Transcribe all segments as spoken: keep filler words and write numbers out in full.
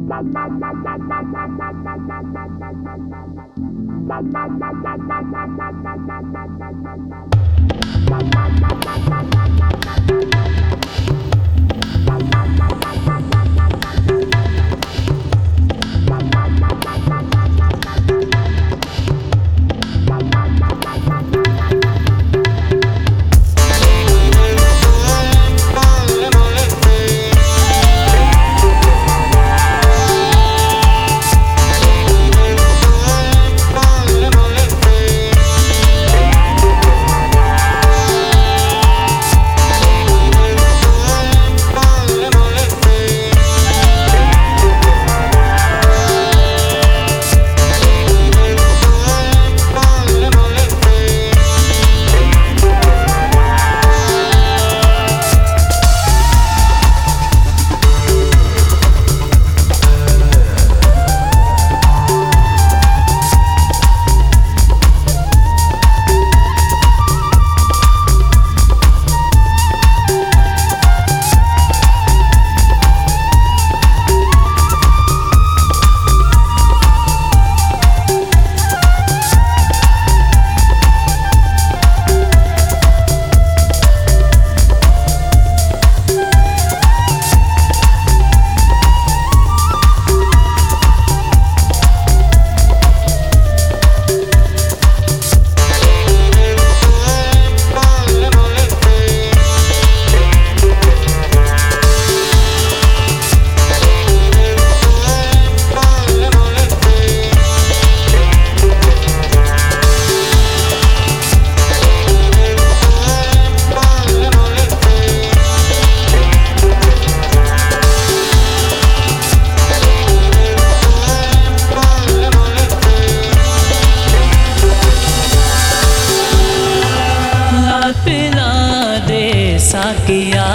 साकिया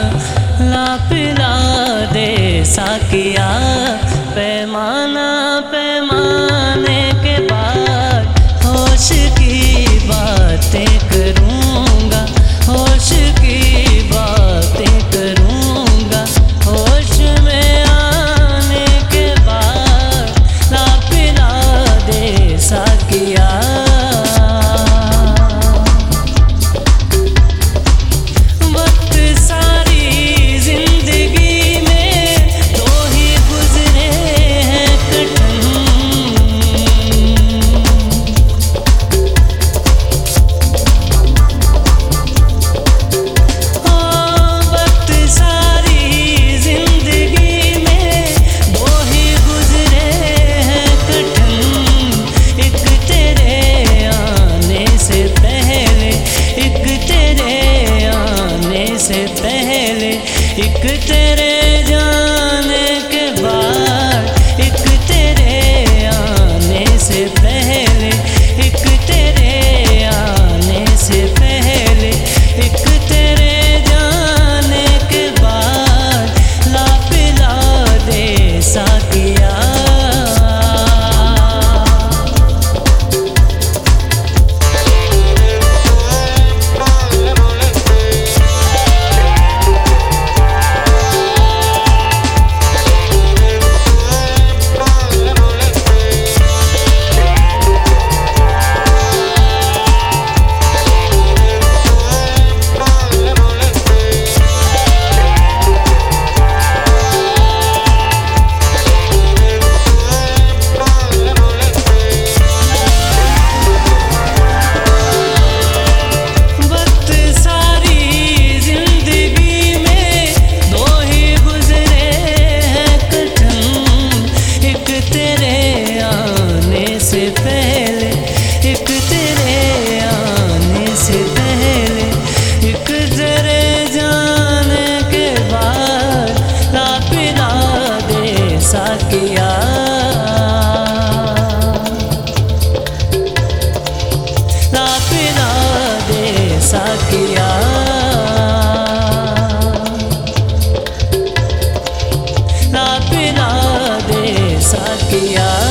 ला पिला दे साकिया, पैमाना पैमाने के बाद होश की बातें करूँगा, होश की बातें करूँगा। होश में आने के बाद ला पिला दे साकिया। एक तेरे जाने के बाद, एक तेरे आने से पहले, एक तेरे आने से पहले, एक तेरे जाने के बाद ला पिला दे साकिया। साकिया ला पिला दे साकिया, ला पिला दे साकिया।